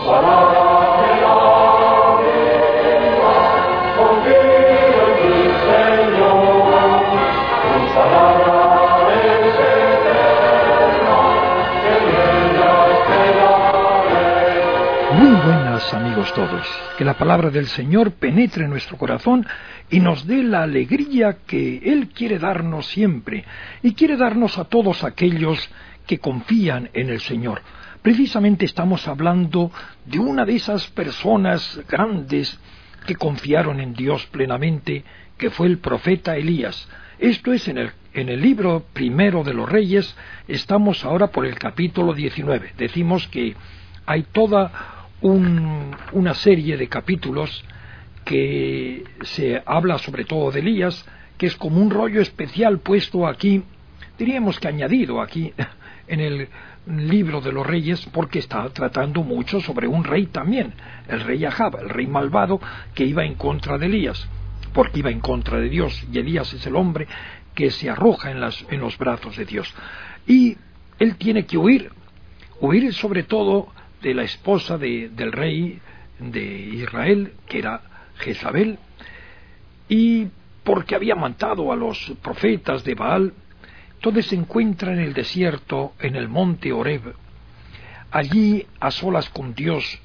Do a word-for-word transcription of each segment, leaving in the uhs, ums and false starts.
Amigos todos, que la palabra del Señor penetre en nuestro corazón y nos dé la alegría que Él quiere darnos siempre, y quiere darnos a todos aquellos que confían en el Señor. Precisamente estamos hablando de una de esas personas grandes que confiaron en Dios plenamente, que fue el profeta Elías. Esto es en el, en el libro primero de los Reyes. Estamos ahora por el capítulo diecinueve. Decimos que hay toda Un, una serie de capítulos que se habla sobre todo de Elías, que es como un rollo especial puesto aquí, diríamos que añadido aquí en el libro de los Reyes, porque está tratando mucho sobre un rey también, el rey Ahab, el rey malvado que iba en contra de Elías, porque iba en contra de Dios, y Elías es el hombre que se arroja en, las, en los brazos de Dios, y él tiene que huir, huir sobre todo de la esposa de, del rey de Israel, que era Jezabel, y porque había matado a los profetas de Baal. Entonces se encuentra en el desierto, en el monte Horeb, allí a solas con Dios,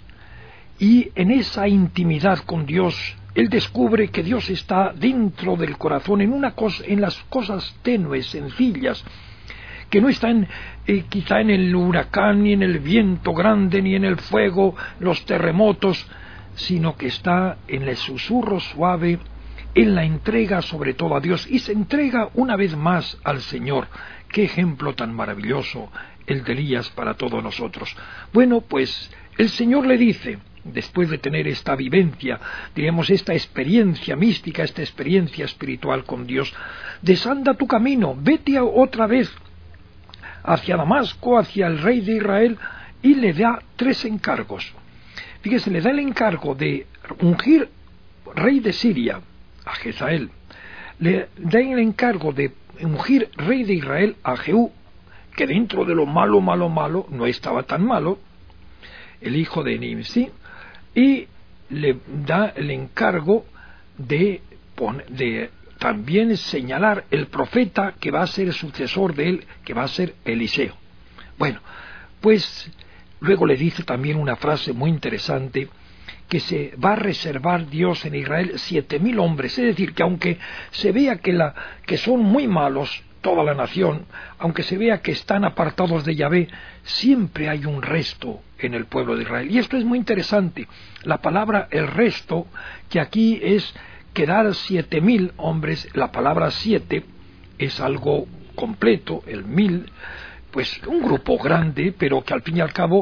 y en esa intimidad con Dios, él descubre que Dios está dentro del corazón, en, una cosa, en las cosas tenues, sencillas, que no están eh, quizá en el huracán, ni en el viento grande, ni en el fuego, los terremotos, sino que está en el susurro suave, en la entrega sobre todo a Dios, y se entrega una vez más al Señor. ¡Qué ejemplo tan maravilloso el de Elías para todos nosotros! Bueno, pues el Señor le dice, después de tener esta vivencia, digamos esta experiencia mística, esta experiencia espiritual con Dios, desanda tu camino, vete a otra vez hacia Damasco, hacia el rey de Israel, y le da tres encargos. Fíjese, le da el encargo de ungir rey de Siria a Jezael, le da el encargo de ungir rey de Israel a Jehú, que dentro de lo malo, malo, malo, no estaba tan malo, el hijo de Nimsi, y le da el encargo de, de también señalar el profeta que va a ser el sucesor de él, que va a ser Eliseo. Bueno, pues luego le dice también una frase muy interesante, que se va a reservar Dios en Israel siete mil hombres, es decir, que aunque se vea que, la, que son muy malos toda la nación, aunque se vea que están apartados de Yahvé, siempre hay un resto en el pueblo de Israel. Y esto es muy interesante, la palabra el resto, que aquí es quedar siete mil hombres, la palabra siete es algo completo, el mil, pues un grupo grande, pero que al fin y al cabo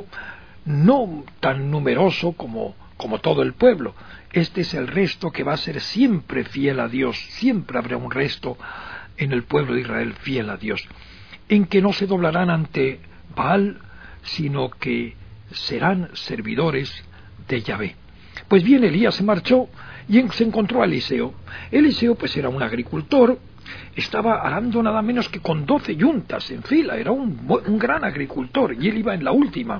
no tan numeroso como, como todo el pueblo. Este es el resto que va a ser siempre fiel a Dios, siempre habrá un resto en el pueblo de Israel fiel a Dios, en que no se doblarán ante Baal, sino que serán servidores de Yahvé. Pues bien, Elías se marchó y se encontró a Eliseo. Eliseo pues era un agricultor, estaba arando nada menos que con doce yuntas en fila, era un, un gran agricultor, y él iba en la última.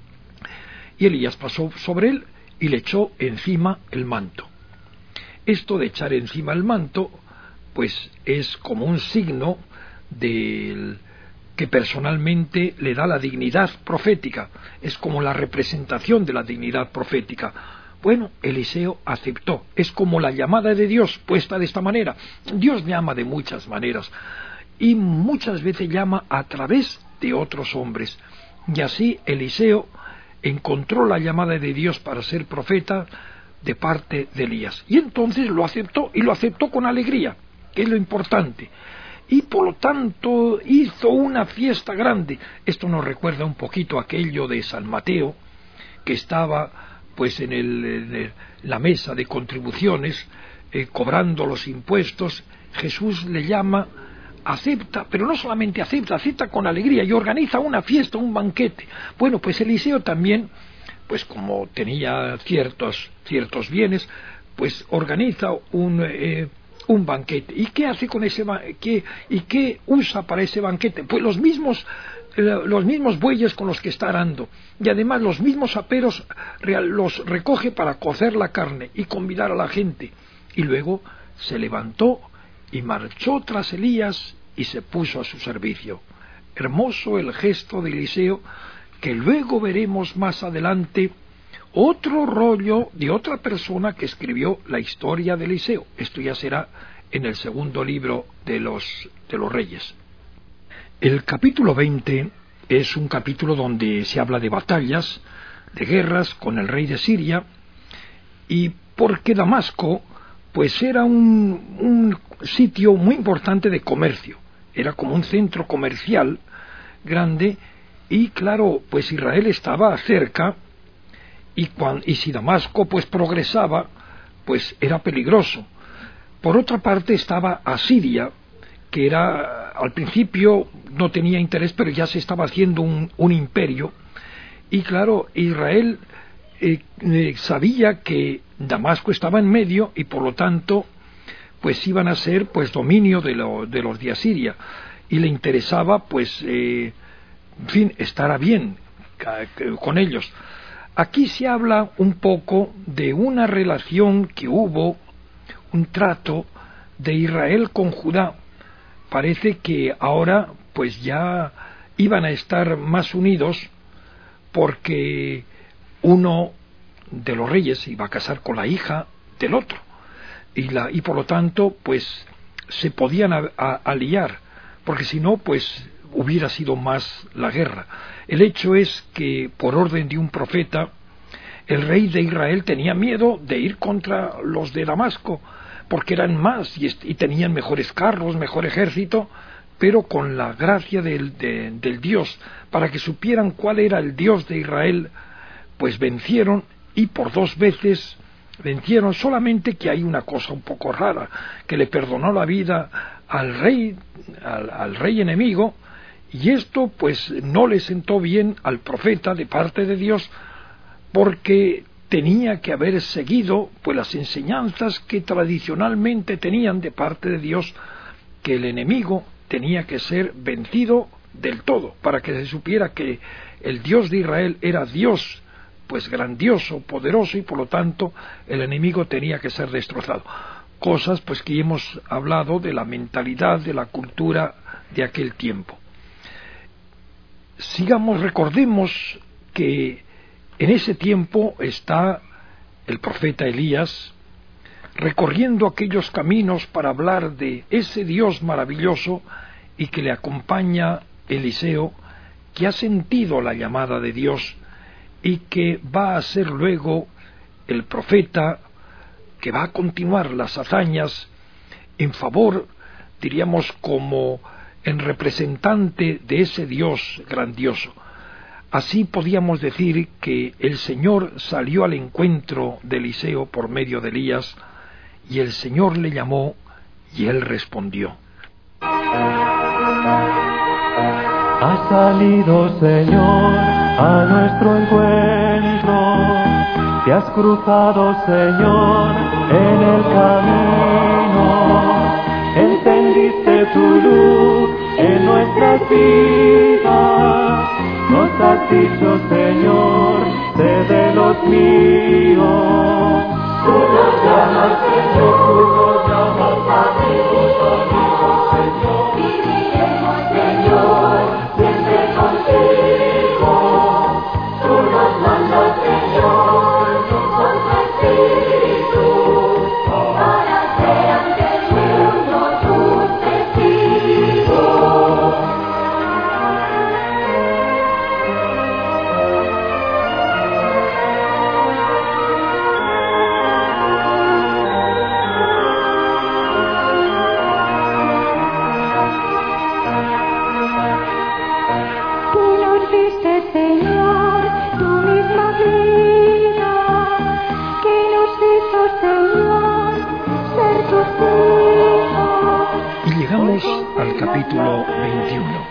Y Elías pasó sobre él y le echó encima el manto. Esto de echar encima el manto pues es como un signo del que personalmente le da la dignidad profética, es como la representación de la dignidad profética. Bueno, Eliseo aceptó, es como la llamada de Dios puesta de esta manera. Dios llama de muchas maneras y muchas veces llama a través de otros hombres, y así Eliseo encontró la llamada de Dios para ser profeta de parte de Elías, y entonces lo aceptó, y lo aceptó con alegría, que es lo importante, y por lo tanto hizo una fiesta grande. Esto nos recuerda un poquito aquello de San Mateo, que estaba pues en, el, en el, la mesa de contribuciones, eh, cobrando los impuestos. Jesús le llama, acepta, pero no solamente acepta, acepta con alegría, y organiza una fiesta, un banquete. Bueno, pues Eliseo también, pues como tenía ciertos, ciertos bienes, pues organiza un... Eh, un banquete. ¿Y qué hace con ese banquete? ¿Y qué usa para ese banquete? Pues los mismos los mismos bueyes con los que está arando, y además los mismos aperos los recoge para cocer la carne y convidar a la gente. Y luego se levantó y marchó tras Elías y se puso a su servicio. Hermoso el gesto de Eliseo, que luego veremos más adelante otro rollo de otra persona que escribió la historia de Eliseo. Esto ya será en el segundo libro de los, de los Reyes. El capítulo veinte es un capítulo donde se habla de batallas, de guerras con el rey de Siria, y porque Damasco pues era un, un sitio muy importante de comercio, era como un centro comercial grande, y claro, pues Israel estaba cerca, y, cuando, y si Damasco pues progresaba, pues era peligroso. Por otra parte estaba Asiria, que era, al principio no tenía interés, pero ya se estaba haciendo un, un imperio, y claro, Israel eh, eh, sabía que Damasco estaba en medio, y por lo tanto pues iban a ser pues dominio de, lo, de los de Asiria, y le interesaba pues eh, en fin, estará bien con ellos. Aquí se habla un poco de una relación que hubo, un trato de Israel con Judá. Parece que ahora pues ya iban a estar más unidos, porque uno de los reyes iba a casar con la hija del otro, y, la, y por lo tanto pues se podían a, a, aliar, porque si no pues hubiera sido más la guerra. El hecho es que por orden de un profeta el rey de Israel tenía miedo de ir contra los de Damasco, porque eran más y, y tenían mejores carros, mejor ejército, pero con la gracia del, de, del Dios, para que supieran cuál era el Dios de Israel, pues vencieron, y por dos veces vencieron. Solamente que hay una cosa un poco rara, que le perdonó la vida al rey, al, al rey enemigo, y esto pues no le sentó bien al profeta de parte de Dios, porque tenía que haber seguido pues las enseñanzas que tradicionalmente tenían de parte de Dios, que el enemigo tenía que ser vencido del todo, para que se supiera que el Dios de Israel era Dios pues grandioso, poderoso, y por lo tanto el enemigo tenía que ser destrozado. Cosas pues que hemos hablado de la mentalidad, de la cultura de aquel tiempo. Sigamos, recordemos que en ese tiempo está el profeta Elías recorriendo aquellos caminos para hablar de ese Dios maravilloso, y que le acompaña Eliseo, que ha sentido la llamada de Dios y que va a ser luego el profeta que va a continuar las hazañas en favor, diríamos, como en representante de ese Dios grandioso. Así podíamos decir que el Señor salió al encuentro de Eliseo por medio de Elías, y el Señor le llamó y él respondió. Ha salido, Señor, a nuestro encuentro. Te has cruzado, Señor, en el camino. Encendiste tu luz en nuestras vidas. Nos has dicho, Señor, sé de los míos. Tú nos llamas, Señor, tú nos llamas, amigos, amigos, Señor. Viviremos, Señor, siempre contigo. Tú nos mandas, Señor, con tu espíritu, para ser ante el mundo tus testigos. Al capítulo veintiuno.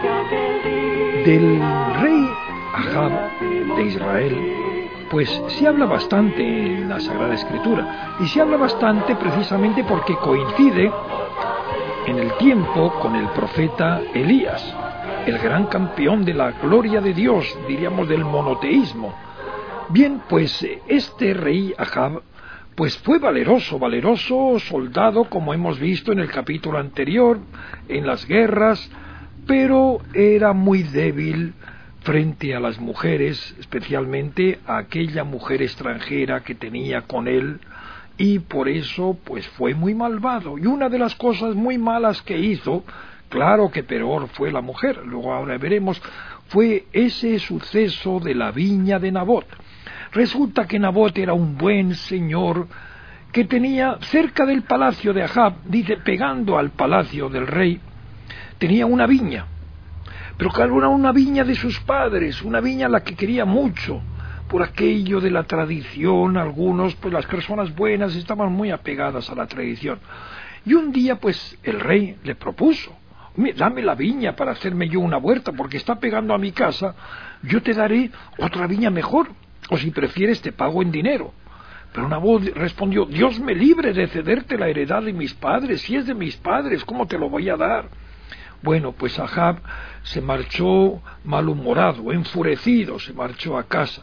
Del rey Ahab de Israel pues se habla bastante en la Sagrada Escritura, y se habla bastante precisamente porque coincide en el tiempo con el profeta Elías. el gran campeón de la gloria de Dios, diríamos del monoteísmo. Bien, pues este rey Ahab, pues fue valeroso, valeroso soldado, como hemos visto en el capítulo anterior, en las guerras, pero era muy débil frente a las mujeres, especialmente a aquella mujer extranjera que tenía con él, y por eso pues fue muy malvado. Y una de las cosas muy malas que hizo, claro que peor fue la mujer, luego ahora veremos, fue ese suceso de la viña de Nabot. Resulta que Nabot era un buen señor que tenía cerca del palacio de Ahab, dice, pegando al palacio del rey, tenía una viña. Pero claro, era una viña de sus padres, una viña a la que quería mucho, por aquello de la tradición. Algunos, pues las personas buenas estaban muy apegadas a la tradición. Y un día, pues, el rey le propuso, dame la viña para hacerme yo una huerta, porque está pegando a mi casa, yo te daré otra viña mejor, o si prefieres te pago en dinero. Pero Nabot respondió, Dios me libre de cederte la heredad de mis padres, si es de mis padres, ¿cómo te lo voy a dar? Bueno, pues Ahab se marchó malhumorado, enfurecido, se marchó a casa.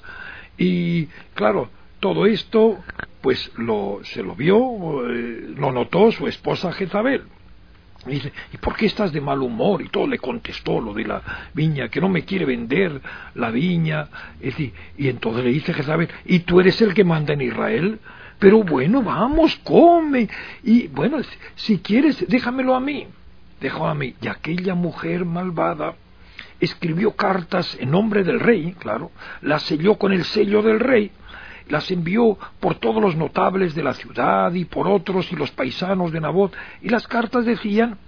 Y claro, todo esto pues lo, se lo vio, eh, lo notó su esposa Jezabel. Y dice, ¿y por qué estás de mal humor? Y todo le contestó lo de la viña, que no me quiere vender la viña. Es decir, y entonces le dice Jezabel, ¿y tú eres el que manda en Israel? Pero bueno, vamos, come. Y bueno, si quieres, déjamelo a mí. Déjalo a mí. Y aquella mujer malvada escribió cartas en nombre del rey, claro, las selló con el sello del rey, las envió por todos los notables de la ciudad y por otros y los paisanos de Nabot, y las cartas decían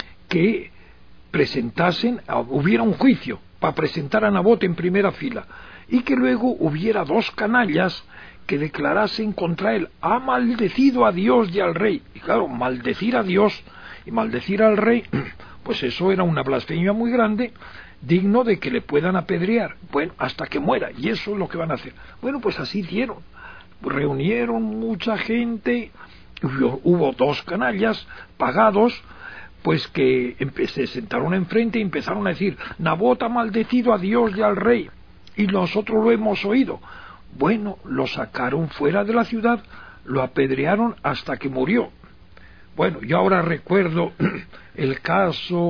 que presentasen, hubiera un juicio para presentar a Nabot en primera fila, y que luego hubiera dos canallas que declarasen contra él, ha maldecido a Dios y al rey. Y claro, maldecir a Dios y maldecir al rey, pues eso era una blasfemia muy grande, digno de que le puedan apedrear, bueno, hasta que muera, y eso es lo que van a hacer. Bueno, pues así hicieron, reunieron mucha gente, hubo, hubo dos canallas pagados, pues que se sentaron enfrente y empezaron a decir, Nabot ha maldecido a Dios y al rey, y nosotros lo hemos oído. Bueno, lo sacaron fuera de la ciudad, lo apedrearon hasta que murió. Bueno, yo ahora recuerdo el caso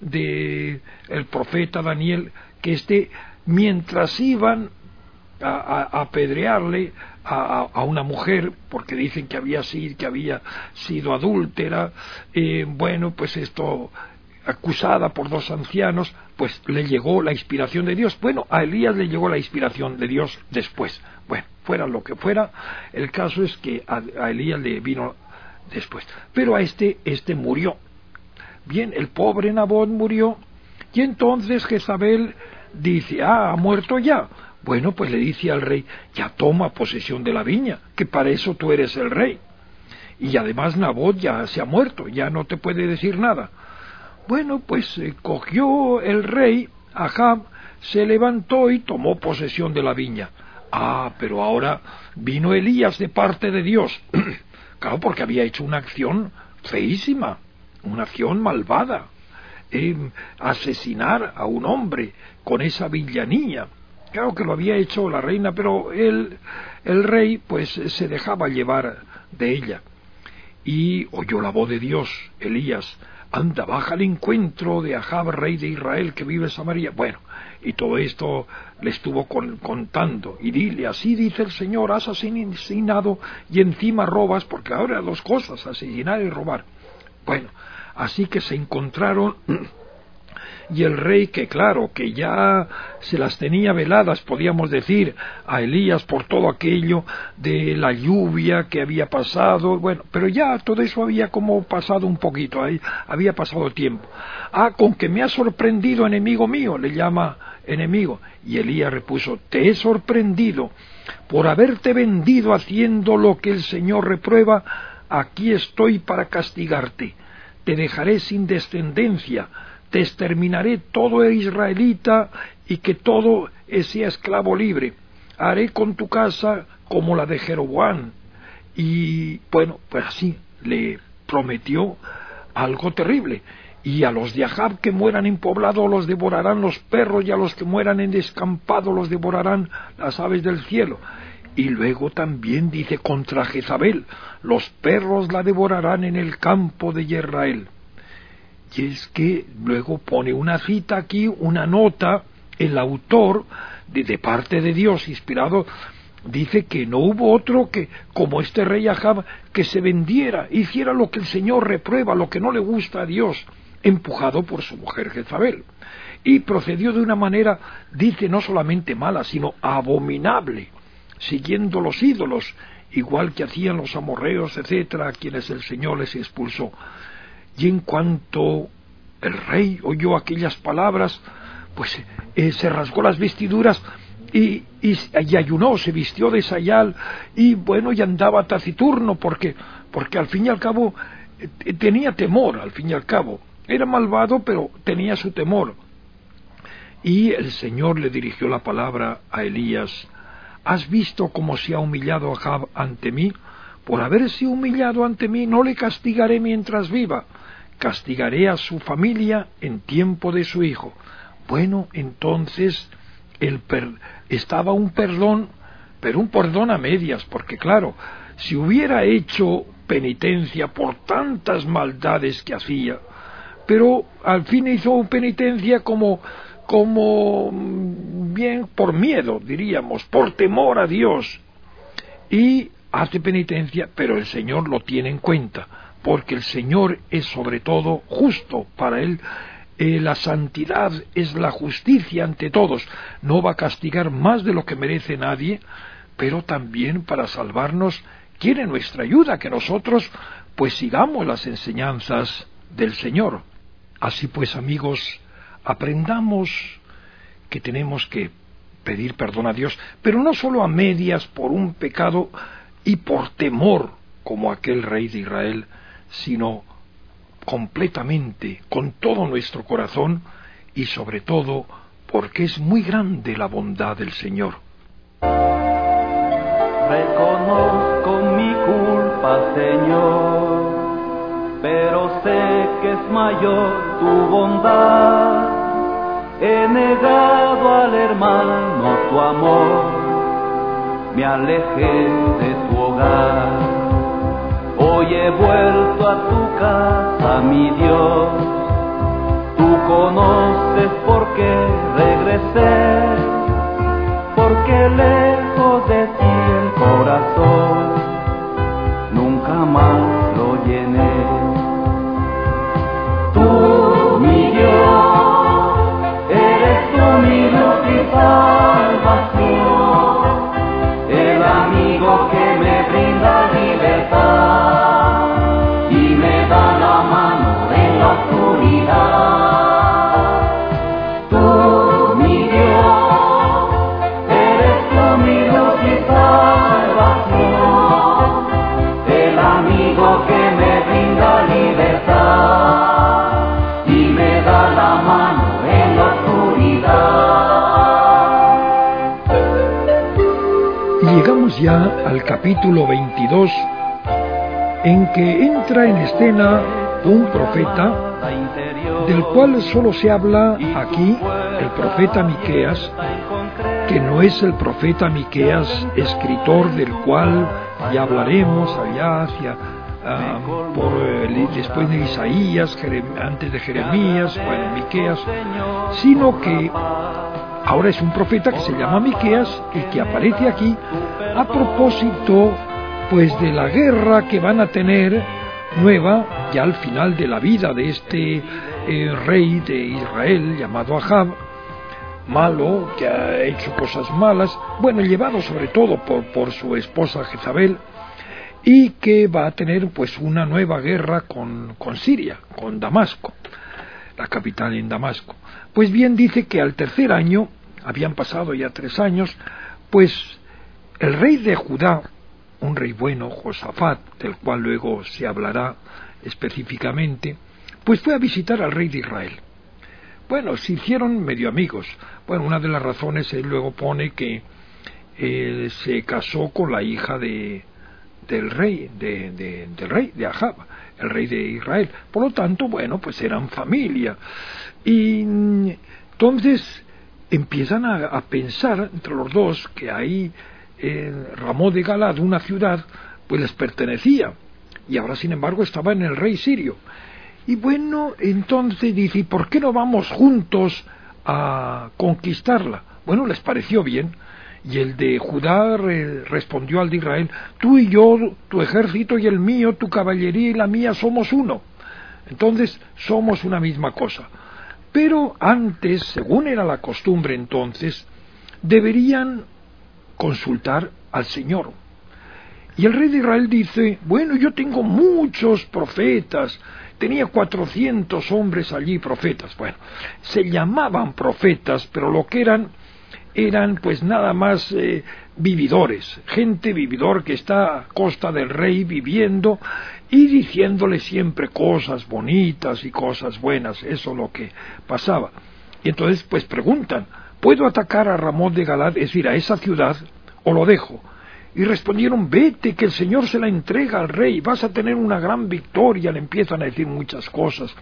de el profeta Daniel, que este, mientras iban a, a, a apedrearle a, a una mujer, porque dicen que había sido, que había sido adúltera, eh, bueno, pues esto, acusada por dos ancianos, pues le llegó la inspiración de Dios. Bueno, a Elías le llegó la inspiración de Dios después. Bueno, fuera lo que fuera, el caso es que a, a Elías le vino después, pero a este, este murió. Bien, el pobre Nabot murió, y entonces Jezabel dice, ah, ha muerto ya. Bueno, pues le dice al rey, ya toma posesión de la viña, que para eso tú eres el rey. Y además Nabot ya se ha muerto, ya no te puede decir nada. Bueno, pues eh, cogió el rey, Ahab, se levantó y tomó posesión de la viña. Ah, pero ahora vino Elías de parte de Dios. Claro, porque había hecho una acción feísima, una acción malvada, eh, asesinar a un hombre con esa villanía. Claro que lo había hecho la reina, pero él, el rey, pues se dejaba llevar de ella. Y oyó la voz de Dios, Elías, anda, baja al encuentro de Ahab, rey de Israel, que vive en Samaria. Bueno, y todo esto le estuvo con, contando, y dile, así dice el Señor, has asesinado y encima robas, porque ahora dos cosas, asesinar y robar. Bueno, así que se encontraron, y el rey, que claro, que ya se las tenía veladas, podíamos decir, a Elías por todo aquello de la lluvia que había pasado, bueno, pero ya todo eso había como pasado un poquito, ahí había pasado tiempo. Ah, con que me ha sorprendido, enemigo mío, le llama enemigo. Y Elías repuso, te he sorprendido por haberte vendido haciendo lo que el Señor reprueba, aquí estoy para castigarte, te dejaré sin descendencia, te exterminaré todo el israelita y que todo sea esclavo libre, haré con tu casa como la de Jeroboam. Y bueno, pues así le prometió algo terrible. y a los de Ahab que mueran en poblado los devorarán los perros, y a los que mueran en descampado los devorarán las aves del cielo. Y luego también dice contra Jezabel, los perros la devorarán en el campo de Israel. Y es que luego pone una cita aquí, una nota, el autor, de, de parte de Dios, inspirado, dice que no hubo otro que, como este rey Ahab, que se vendiera, hiciera lo que el Señor reprueba, lo que no le gusta a Dios, empujado por su mujer Jezabel. Y procedió de una manera, dice, no solamente mala, sino abominable, siguiendo los ídolos, igual que hacían los amorreos, etcétera, a quienes el Señor les expulsó. Y en cuanto el rey oyó aquellas palabras, pues eh, se rasgó las vestiduras y, y, y ayunó, se vistió de sayal, y bueno, y andaba taciturno, porque, porque al fin y al cabo eh, tenía temor, al fin y al cabo. Era malvado, pero tenía su temor. Y el Señor le dirigió la palabra a Elías: ¿has visto cómo se ha humillado Ahab ante mí? Por haberse humillado ante mí no le castigaré mientras viva, castigaré a su familia en tiempo de su hijo. Bueno, entonces el per estaba un perdón, pero un perdón a medias, porque claro, si hubiera hecho penitencia por tantas maldades que hacía, pero al fin hizo penitencia como como bien por miedo, diríamos, por temor a Dios, y hace penitencia, pero el Señor lo tiene en cuenta, porque el Señor es sobre todo justo. Para Él eh, la santidad es la justicia ante todos. No va a castigar más de lo que merece nadie, pero también para salvarnos quiere nuestra ayuda, que nosotros pues sigamos las enseñanzas del Señor. Así pues, amigos, aprendamos que tenemos que pedir perdón a Dios, pero no solo a medias por un pecado y por temor como aquel rey de Israel, sino completamente, con todo nuestro corazón, y sobre todo porque es muy grande la bondad del Señor. Reconozco mi culpa, Señor, pero sé que es mayor tu bondad. He negado al hermano tu amor, me alejé de tu hogar. Hoy he vuelto a tu casa, mi Dios. Tú conoces por qué regresé, porque lejos de ti el corazón nunca más lo llené. Tú, mi Dios, eres tú mi luz y salvación, el amigo que me brinda libertad y me da la mano en la oscuridad. Tú, mi Dios, eres tú mi luz y salvación, el amigo que me brinda libertad y me da la mano en la oscuridad. Y llegamos ya al capítulo veintidós, en que entra en escena un profeta, del cual solo se habla aquí, el profeta Miqueas, que no es el profeta Miqueas, escritor del cual ya hablaremos allá hacia uh, por uh, después de Isaías, Jerem, antes de Jeremías, bueno, Miqueas, sino que ahora es un profeta que se llama Miqueas y que aparece aquí a propósito pues de la guerra que van a tener nueva ya al final de la vida de este eh, rey de Israel llamado Ahab, malo, que ha hecho cosas malas, bueno, llevado sobre todo por, por su esposa Jezabel, y que va a tener pues una nueva guerra con, con Siria, con Damasco, la capital en Damasco. Pues bien, dice que al tercer año, habían pasado ya tres años, pues el rey de Judá, un rey bueno, Josafat, del cual luego se hablará específicamente, pues fue a visitar al rey de Israel. Bueno, se hicieron medio amigos. Bueno, una de las razones él luego pone que eh, se casó con la hija de, del rey de, de, del rey de Ahab, el rey de Israel. Por lo tanto, bueno, pues eran familia. Y entonces empiezan a, a pensar entre los dos que ahí eh, Ramón de Galad, una ciudad, pues les pertenecía, y ahora sin embargo estaba en el rey sirio. Y bueno, entonces dice, ¿y por qué no vamos juntos a conquistarla? Bueno, les pareció bien. Y el de Judá re, respondió al de Israel, tú y yo, tu ejército y el mío, tu caballería y la mía somos uno. Entonces somos una misma cosa. Pero antes, según era la costumbre entonces, deberían consultar al Señor. Y el rey de Israel dice, bueno, yo tengo muchos profetas, tenía cuatrocientos hombres allí profetas. Bueno, se llamaban profetas, pero lo que eran, eran pues nada más eh, vividores, gente vividor que está a costa del rey viviendo y diciéndole siempre cosas bonitas y cosas buenas. Eso es lo que pasaba. Y entonces pues preguntan, ¿puedo atacar a Ramón de Galad, es decir, a esa ciudad, o lo dejo? Y respondieron, vete, que el Señor se la entrega al rey, vas a tener una gran victoria. Le empiezan a decir muchas cosas.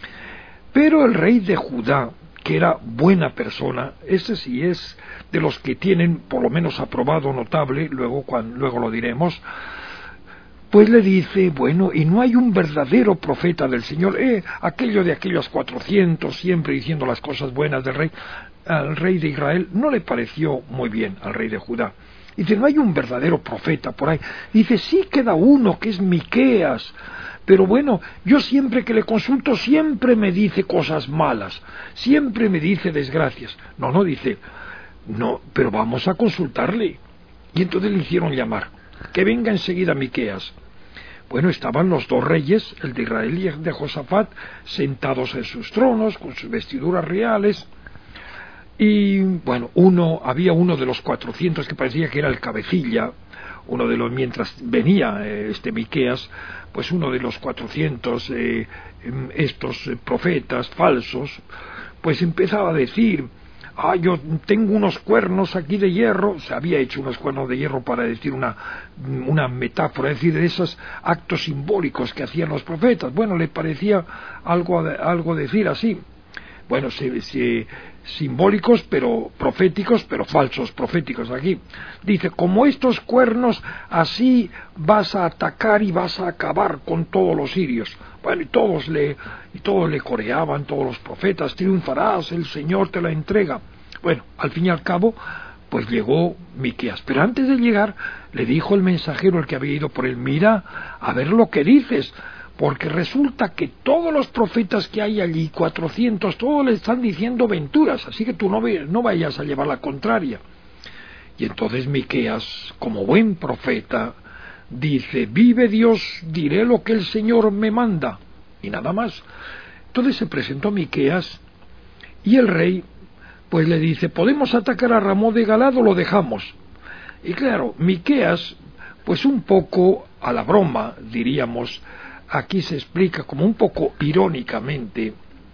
Pero el rey de Judá, que era buena persona, ese sí es de los que tienen por lo menos aprobado notable, luego, cuando, luego lo diremos, pues le dice, bueno, y no hay un verdadero profeta del Señor, eh, aquello de aquellos cuatrocientos siempre diciendo las cosas buenas del rey, al rey de Israel no le pareció muy bien al rey de Judá. Dice, no hay un verdadero profeta por ahí. Dice, sí queda uno, que es Miqueas, pero bueno, yo siempre que le consulto siempre me dice cosas malas, siempre me dice desgracias. No, no, dice, no, pero vamos a consultarle. Y entonces le hicieron llamar, que venga enseguida Miqueas. Bueno, estaban los dos reyes, el de Israel y el de Josafat, sentados en sus tronos, con sus vestiduras reales. Y bueno, uno, había uno de los cuatrocientos que parecía que era el cabecilla, uno de los, mientras venía eh, este Miqueas, pues uno de los cuatrocientos eh, estos eh, profetas falsos, pues empezaba a decir, ah, yo tengo unos cuernos aquí de hierro. Se había hecho unos cuernos de hierro para decir una, una metáfora, es decir, de esos actos simbólicos que hacían los profetas. Bueno, le parecía algo, algo decir así. Bueno, se, se, simbólicos, pero proféticos, pero falsos proféticos aquí. Dice, como estos cuernos, así vas a atacar y vas a acabar con todos los sirios. Bueno, y todos le, y todos le coreaban, todos los profetas, triunfarás, el Señor te la entrega. Bueno, al fin y al cabo, pues llegó Miqueas. Pero antes de llegar, le dijo el mensajero, el que había ido por él, mira, a ver lo que dices, porque resulta que todos los profetas que hay allí, cuatrocientos, todos le están diciendo venturas, así que tú no, no vayas a llevar la contraria. Y entonces Miqueas, como buen profeta, dice, vive Dios, diré lo que el Señor me manda, y nada más. Entonces se presentó Miqueas, y el rey, pues le dice, ¿podemos atacar a Ramón de Galad o lo dejamos? Y claro, Miqueas, pues un poco a la broma, diríamos, aquí se explica como un poco irónicamente,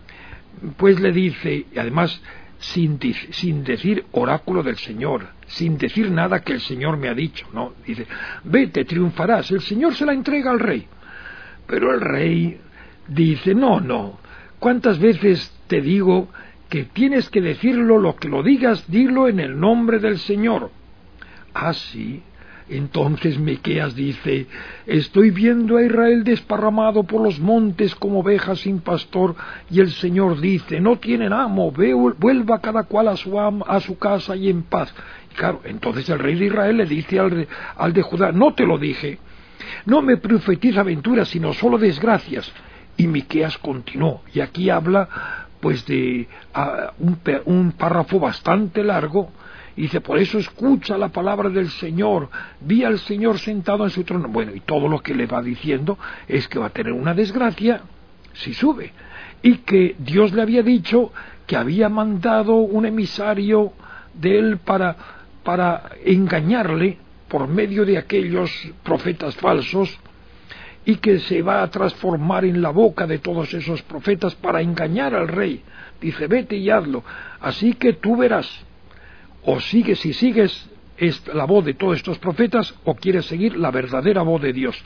pues le dice, y además sin, sin decir oráculo del Señor, sin decir nada que el Señor me ha dicho, no, dice, vete, triunfarás, el Señor se la entrega al rey. Pero el rey dice, no, no, ¿cuántas veces te digo que tienes que decirlo, lo que lo digas, dilo en el nombre del Señor? Ah, sí. Entonces Miqueas dice, estoy viendo a Israel desparramado por los montes como ovejas sin pastor, y el Señor dice, no tienen amo, vuelva cada cual a su, am, a su casa y en paz. Y claro, entonces el rey de Israel le dice al, al de Judá, no te lo dije, no me profetiza aventuras, sino solo desgracias. Y Miqueas continuó, y aquí habla pues de a, un, un párrafo bastante largo. Dice, por eso escucha la palabra del Señor, vi al Señor sentado en su trono. Bueno, y todo lo que le va diciendo es que va a tener una desgracia si sube, y que Dios le había dicho que había mandado un emisario de él para, para engañarle por medio de aquellos profetas falsos, y que se va a transformar en la boca de todos esos profetas para engañar al rey. Dice, vete y hazlo, así que tú verás. O sigues, si sigues es la voz de todos estos profetas o quieres seguir la verdadera voz de Dios.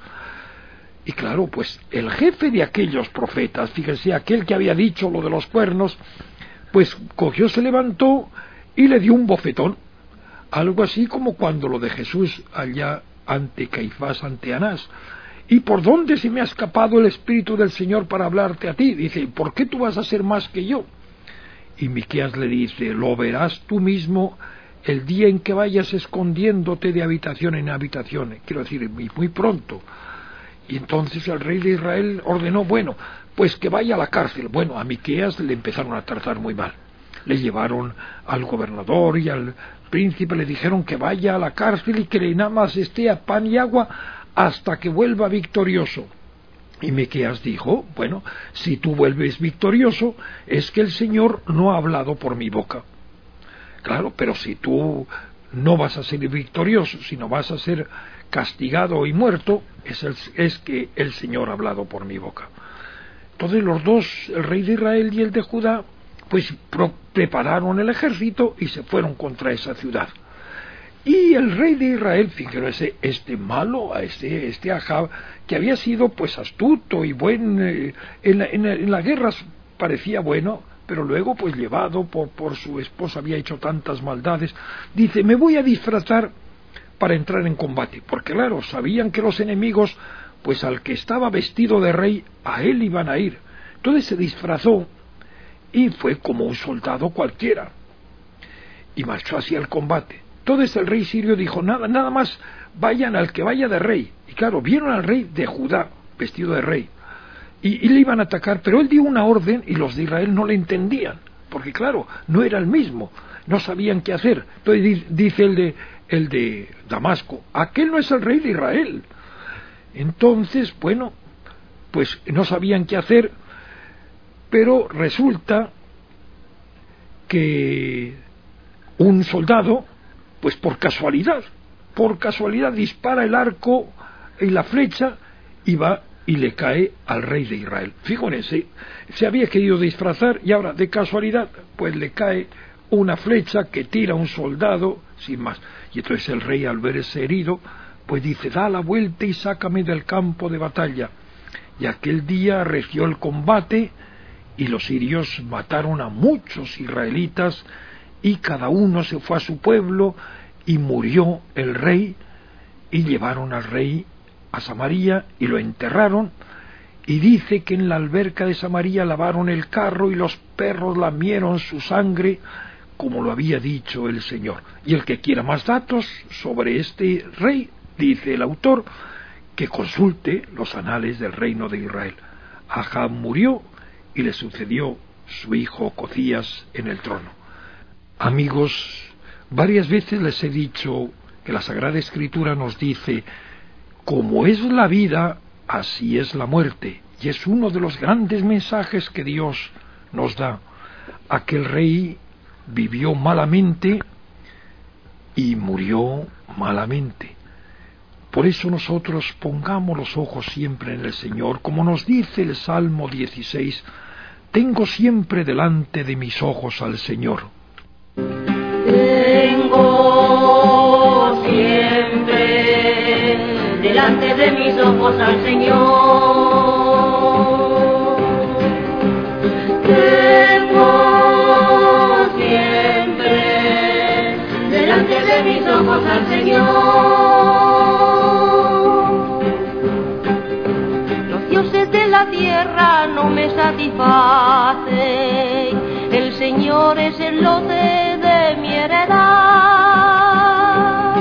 Y claro, pues el jefe de aquellos profetas, fíjense, aquel que había dicho lo de los cuernos, pues cogió, se levantó y le dio un bofetón, algo así como cuando lo de Jesús allá ante Caifás, ante Anás. ¿Y por dónde se me ha escapado el Espíritu del Señor para hablarte a ti? Dice, ¿por qué tú vas a ser más que yo? Y Miqueas le dice, lo verás tú mismo el día en que vayas escondiéndote de habitación en habitación, quiero decir, muy, muy pronto. Y entonces el rey de Israel ordenó, bueno, pues que vaya a la cárcel. Bueno, a Miqueas le empezaron a tratar muy mal. Le llevaron al gobernador y al príncipe, le dijeron que vaya a la cárcel y que nada más esté a pan y agua hasta que vuelva victorioso. Y Miqueas dijo, bueno, si tú vuelves victorioso, es que el Señor no ha hablado por mi boca. Claro, pero si tú no vas a ser victorioso, sino vas a ser castigado y muerto, es, el, es que el Señor ha hablado por mi boca. Entonces los dos, el rey de Israel y el de Judá, pues pro, prepararon el ejército y se fueron contra esa ciudad. Y el rey de Israel, fíjense, este malo, este, este Ahab, que había sido pues astuto y buen, eh, en, la, en, la, en la guerra parecía bueno, pero luego pues llevado por, por su esposa había hecho tantas maldades, dice, me voy a disfrazar para entrar en combate, porque claro, sabían que los enemigos, pues al que estaba vestido de rey, a él iban a ir. Entonces se disfrazó y fue como un soldado cualquiera y marchó hacia el combate. Entonces el rey sirio dijo, nada, nada más vayan al que vaya de rey. Y claro, vieron al rey de Judá vestido de rey y, y le iban a atacar, pero él dio una orden y los de Israel no le entendían, porque claro, no era el mismo, no sabían qué hacer. Entonces dice el de el de Damasco, aquel no es el rey de Israel. Entonces, bueno, pues no sabían qué hacer, pero resulta que un soldado, pues por casualidad, por casualidad dispara el arco y la flecha y va y le cae al rey de Israel. Fíjense, se había querido disfrazar y ahora de casualidad pues le cae una flecha que tira un soldado sin más. Y entonces el rey, al ver ese herido, pues dice, da la vuelta y sácame del campo de batalla. Y aquel día regió el combate y los sirios mataron a muchos israelitas y cada uno se fue a su pueblo y murió el rey y llevaron al rey a Samaria y lo enterraron. Y dice que en la alberca de Samaria lavaron el carro y los perros lamieron su sangre, como lo había dicho el Señor. Y el que quiera más datos sobre este rey, dice el autor, que consulte los anales del reino de Israel. Ahab murió y le sucedió su hijo Ocozías en el trono. Amigos, varias veces les he dicho que la Sagrada Escritura nos dice, como es la vida, así es la muerte. Y es uno de los grandes mensajes que Dios nos da. Aquel rey vivió malamente y murió malamente. Por eso nosotros pongamos los ojos siempre en el Señor, como nos dice el Salmo dieciséis, tengo siempre delante de mis ojos al Señor. Tengo siempre delante de mis ojos al Señor. De mis ojos al Señor. Los dioses de la tierra no me satisfacen, el Señor es el lote de mi heredad.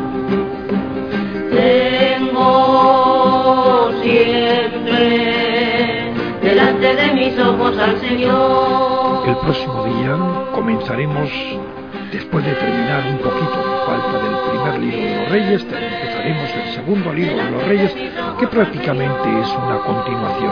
Tengo siempre delante de mis ojos al Señor. El próximo día comenzaremos, después de terminar un poquito de falta del primer libro de los Reyes, empezaremos el segundo libro de los Reyes, que prácticamente es una continuación.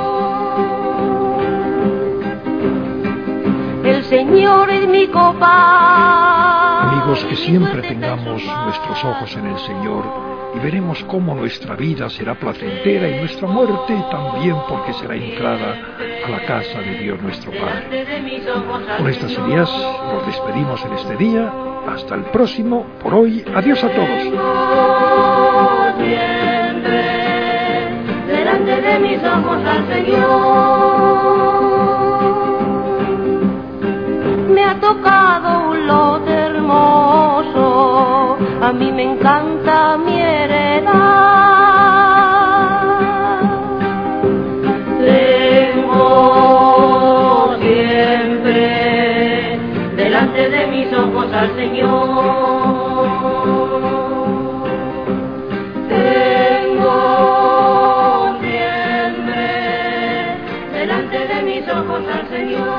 El Señor es mi copa. Amigos, que siempre tengamos nuestros ojos en el Señor y veremos cómo nuestra vida será placentera y nuestra muerte también, porque será entrada a la casa de Dios nuestro Padre. Con estas ideas nos despedimos en este día Hasta el próximo. Por hoy, adiós a todos. Siempre delante de mis ojos al Señor. Me ha tocado un lote hermoso, a mí me encanta mi heredad. Tengo siempre delante de mis ojos al Señor. Tengo siempre delante de mis ojos al Señor.